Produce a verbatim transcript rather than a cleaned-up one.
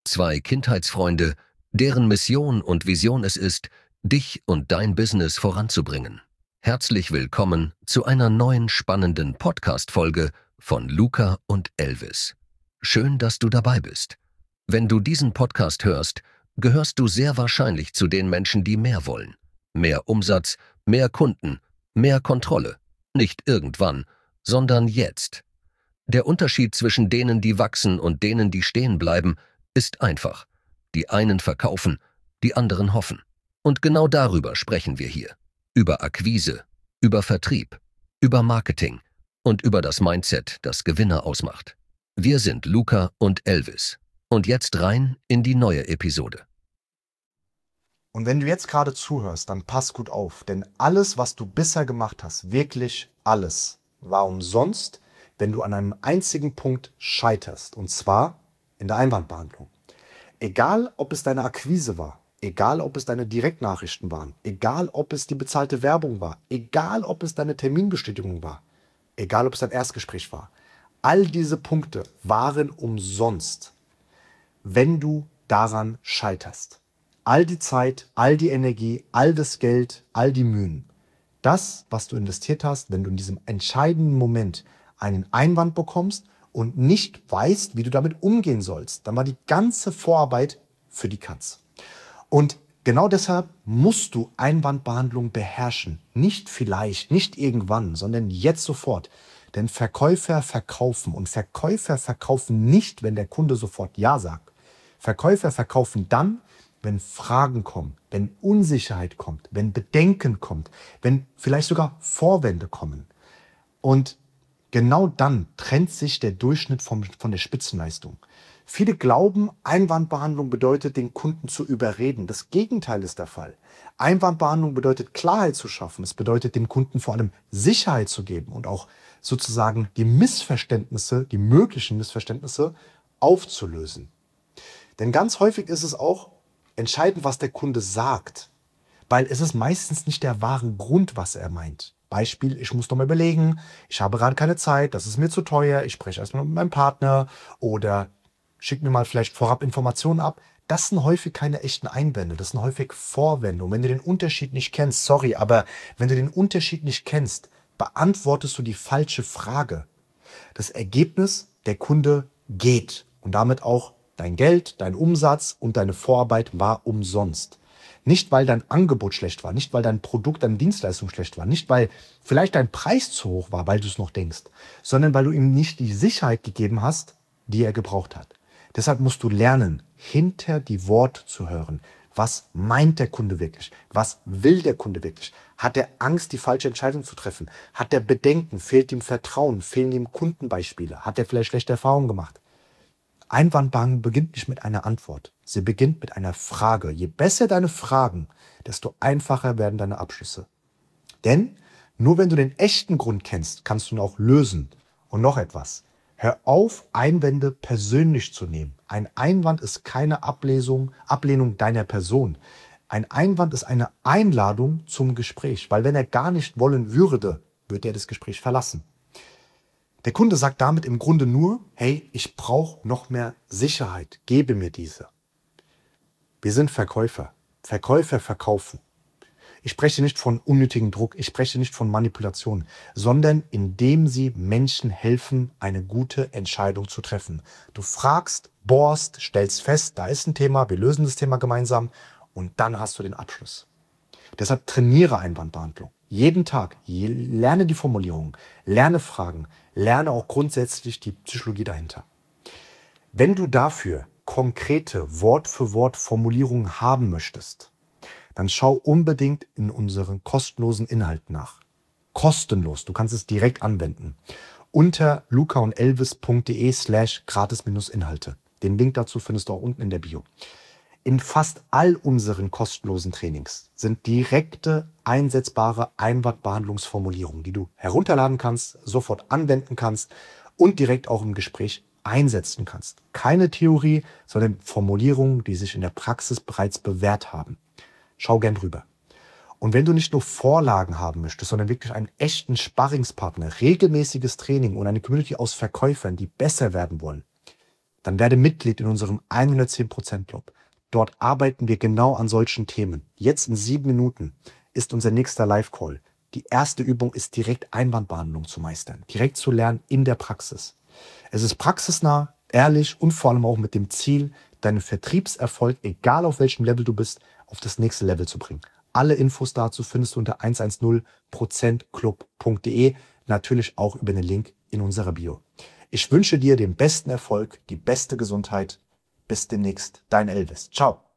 Zwei Kindheitsfreunde, deren Mission und Vision es ist, dich und dein Business voranzubringen. Herzlich willkommen zu einer neuen spannenden Podcast-Folge von Luca und Elvis. Schön, dass du dabei bist. Wenn du diesen Podcast hörst, gehörst du sehr wahrscheinlich zu den Menschen, die mehr wollen. Mehr Umsatz, mehr Kunden, mehr Kontrolle. Nicht irgendwann, sondern jetzt. Der Unterschied zwischen denen, die wachsen und denen, die stehen bleiben, ist einfach. Die einen verkaufen, die anderen hoffen. Und genau darüber sprechen wir hier. Über Akquise, über Vertrieb, über Marketing und über das Mindset, das Gewinner ausmacht. Wir sind Luca und Elvis. Und jetzt rein in die neue Episode. Und wenn du jetzt gerade zuhörst, dann pass gut auf, denn alles, was du bisher gemacht hast, wirklich alles, war umsonst, wenn du an einem einzigen Punkt scheiterst, und zwar in der Einwandbehandlung. Egal, ob es deine Akquise war, egal, ob es deine Direktnachrichten waren, egal, ob es die bezahlte Werbung war, egal, ob es deine Terminbestätigung war, egal, ob es dein Erstgespräch war, all diese Punkte waren umsonst, wenn du daran scheiterst. All die Zeit, all die Energie, all das Geld, all die Mühen. Das, was du investiert hast, wenn du in diesem entscheidenden Moment einen Einwand bekommst und nicht weißt, wie du damit umgehen sollst, dann war die ganze Vorarbeit für die Katz. Und genau deshalb musst du Einwandbehandlung beherrschen. Nicht vielleicht, nicht irgendwann, sondern jetzt sofort. Denn Verkäufer verkaufen und Verkäufer verkaufen nicht, wenn der Kunde sofort Ja sagt. Verkäufer verkaufen dann, wenn Fragen kommen, wenn Unsicherheit kommt, wenn Bedenken kommt, wenn vielleicht sogar Vorwände kommen. Und genau dann trennt sich der Durchschnitt vom, von der Spitzenleistung. Viele glauben, Einwandbehandlung bedeutet, den Kunden zu überreden. Das Gegenteil ist der Fall. Einwandbehandlung bedeutet, Klarheit zu schaffen. Es bedeutet, dem Kunden vor allem Sicherheit zu geben und auch sozusagen die Missverständnisse, die möglichen Missverständnisse aufzulösen. Denn ganz häufig ist es auch entscheidend, was der Kunde sagt, weil es ist meistens nicht der wahre Grund, was er meint. Beispiel, ich muss noch mal überlegen, ich habe gerade keine Zeit, das ist mir zu teuer, ich spreche erstmal mit meinem Partner oder schick mir mal vielleicht vorab Informationen ab. Das sind häufig keine echten Einwände, das sind häufig Vorwände. Und wenn du den Unterschied nicht kennst, sorry, aber wenn du den Unterschied nicht kennst, beantwortest du die falsche Frage. Das Ergebnis, der Kunde geht und damit auch dein Geld, dein Umsatz und deine Vorarbeit war umsonst. Nicht, weil dein Angebot schlecht war, nicht, weil dein Produkt, deine Dienstleistung schlecht war, nicht, weil vielleicht dein Preis zu hoch war, weil du es noch denkst, sondern weil du ihm nicht die Sicherheit gegeben hast, die er gebraucht hat. Deshalb musst du lernen, hinter die Worte zu hören. Was meint der Kunde wirklich? Was will der Kunde wirklich? Hat er Angst, die falsche Entscheidung zu treffen? Hat er Bedenken? Fehlt ihm Vertrauen? Fehlen ihm Kundenbeispiele? Hat er vielleicht schlechte Erfahrungen gemacht? Einwandbehandlung beginnt nicht mit einer Antwort. Sie beginnt mit einer Frage. Je besser deine Fragen, desto einfacher werden deine Abschlüsse. Denn nur wenn du den echten Grund kennst, kannst du ihn auch lösen. Und noch etwas. Hör auf, Einwände persönlich zu nehmen. Ein Einwand ist keine Ablesung, Ablehnung deiner Person. Ein Einwand ist eine Einladung zum Gespräch. Weil wenn er gar nicht wollen würde, würde er das Gespräch verlassen. Der Kunde sagt damit im Grunde nur, hey, ich brauche noch mehr Sicherheit, gebe mir diese. Wir sind Verkäufer. Verkäufer verkaufen. Ich spreche nicht von unnötigem Druck, ich spreche nicht von Manipulation, sondern indem sie Menschen helfen, eine gute Entscheidung zu treffen. Du fragst, bohrst, stellst fest, da ist ein Thema, wir lösen das Thema gemeinsam und dann hast du den Abschluss. Deshalb trainiere Einwandbehandlung. Jeden Tag, lerne die Formulierung, lerne Fragen, lerne auch grundsätzlich die Psychologie dahinter. Wenn du dafür konkrete Wort-für-Wort-Formulierungen haben möchtest, dann schau unbedingt in unseren kostenlosen Inhalten nach. Kostenlos, du kannst es direkt anwenden. Unter lucaundelvis.de slash gratis-Inhalte. Den Link dazu findest du auch unten in der Bio. In fast all unseren kostenlosen Trainings sind direkte, einsetzbare Einwandbehandlungsformulierungen, die du herunterladen kannst, sofort anwenden kannst und direkt auch im Gespräch einsetzen kannst. Keine Theorie, sondern Formulierungen, die sich in der Praxis bereits bewährt haben. Schau gern drüber. Und wenn du nicht nur Vorlagen haben möchtest, sondern wirklich einen echten Sparringspartner, regelmäßiges Training und eine Community aus Verkäufern, die besser werden wollen, dann werde Mitglied in unserem hundertzehn Prozent Club. Dort arbeiten wir genau an solchen Themen. Jetzt in sieben Minuten ist unser nächster Live-Call. Die erste Übung ist direkt Einwandbehandlung zu meistern, direkt zu lernen in der Praxis. Es ist praxisnah, ehrlich und vor allem auch mit dem Ziel, deinen Vertriebserfolg, egal auf welchem Level du bist, auf das nächste Level zu bringen. Alle Infos dazu findest du unter hundertzehn Prozent club punkt de, natürlich auch über den Link in unserer Bio. Ich wünsche dir den besten Erfolg, die beste Gesundheit. Bis demnächst, dein Elvis. Ciao.